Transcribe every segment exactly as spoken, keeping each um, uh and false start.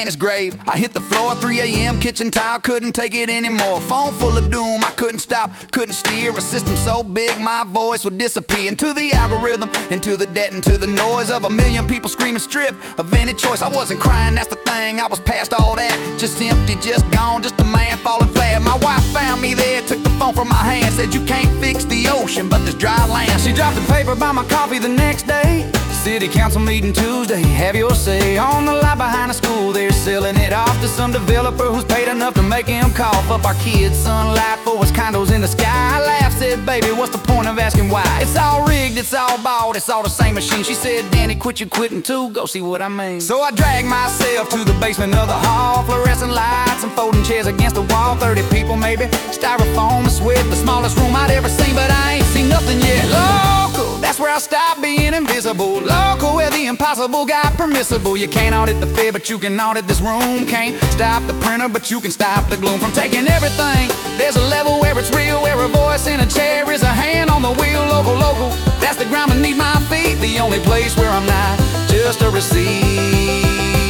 Danny's grave. I hit the floor, three A M, kitchen tile, couldn't take it anymore. Phone full of doom, I couldn't stop, couldn't steer. A system so big my voice would disappear into the algorithm, into the debt, into the noise of a million people screaming strip of any choice. I wasn't crying, that's the thing, I was past all that. Just empty, just gone, just a man falling flat. My wife found me there, took the phone from my hand, said you can't fix the ocean, but there's dry land. She dropped the paper by my coffee the next day. City council meeting Tuesday, have your say. On the lot behind the school, they're selling it off to some developer who's paid enough to make him cough up our kids' sunlight for his condos in the sky. I laughed, said, baby, what's the point of asking why? It's all rigged, it's all bought, it's all the same machine. She said, Danny, quit you quitting too, go see what I mean. So I dragged myself to the basement of the hall. Fluorescent lights and folding chairs against the wall. Thirty people maybe, styrofoam, the sweat, the smallest room I'd ever seen, but I ain't seen nothing yet. Local, that's where I stopped being invisible. Local, where the impossible got permissible. You can't audit the Fed, but you can audit this room. Can't stop the printer, but you can stop the gloom from taking everything. There's a level where it's real, where a voice in a chair is a hand on the wheel. Local, local, that's the ground beneath my feet. The only place where I'm not just a receipt.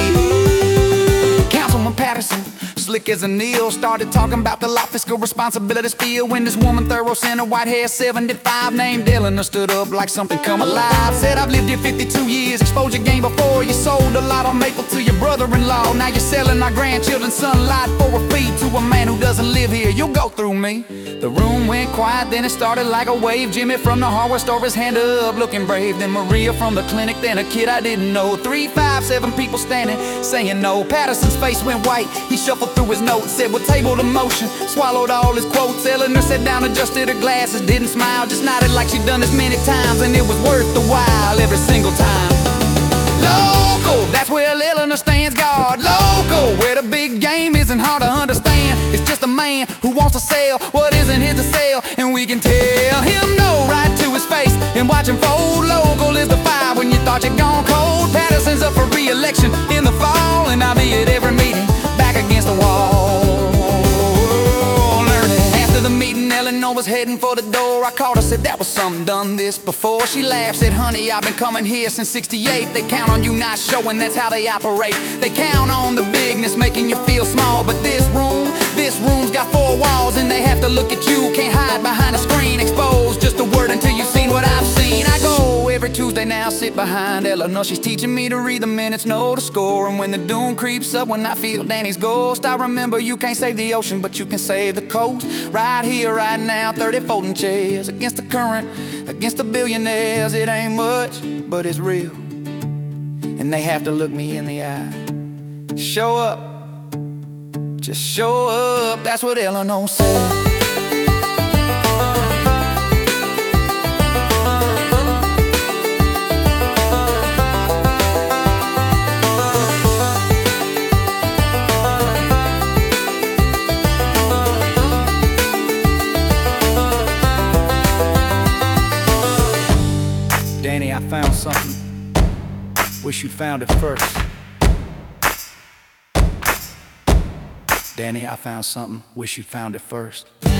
Councilman Patterson, slick as a Neil, started talking about the law, fiscal responsibilities feel. When this woman, thorough center, white hair, seventy-five, named Eleanor, stood up like something come alive. Said, I've lived here fifty-two years, exposed your game before. You sold a lot on Maple to your brother-in-law. Now you're selling our grandchildren's sunlight for a fee to a man who doesn't live here. You'll go through me. The room went quiet, then it started like a wave. Jimmy from the hardware store, his hand up, looking brave. Then Maria from the clinic, then a kid I didn't know. Three, five, seven people standing, saying no. Patterson's face went white, he shuffled through his notes, said we'll table the motion, swallowed all his quotes. Eleanor sat down, adjusted her glasses, didn't smile, just nodded like she'd done this many times, and it was worth the while every single time. Local, that's where Eleanor stands guard. Local, where the big game isn't hard to understand. It's just a man who wants to sell what isn't his to sell, and we can tell him no right to his face and watch him fold. Local is the fire when you thought you'd gone cold. Patterson's up for re-election in the fall, and I'll be at every meeting back against the wall, learning. After the meeting, Eleanor was heading for the door. I called her, said that was something, done this before. She laughed, said, honey, I've been coming here since sixty-eight. They count on you not showing, that's how they operate. They count on the bigness making you feel small. But this room, this room's got four walls, and they have to look at you. Can't hide behind a screen, exposed just a word until you've seen what I've seen. I go every Tuesday now, sit behind Eleanor. She's teaching me to read the minutes, know the score. And when the doom creeps up, when I feel Danny's ghost, I remember you can't save the ocean, but you can save the coast. Right here, right now, thirty folding chairs against the current, against the billionaires. It ain't much, but it's real, and they have to look me in the eye. Show up, just show up, that's what Eleanor said. Danny, I found something. Wish you'd found it first. Danny, I found something. Wish you'd found it first.